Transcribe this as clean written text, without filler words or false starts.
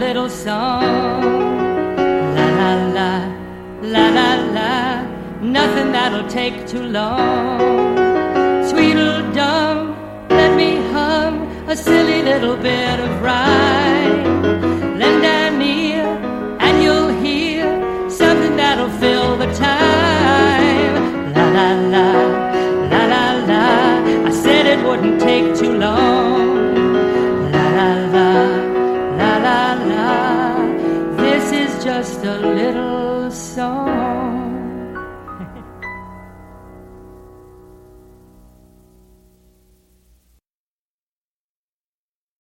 little song. La la la, la la la, nothing that'll take too long. Tweedledum, let me hum a silly little bit of rhyme. Lend an ear and you'll hear something that'll fill the time. La la la, la la la, I said it wouldn't take too long. La la la, la la la, this is just a little song.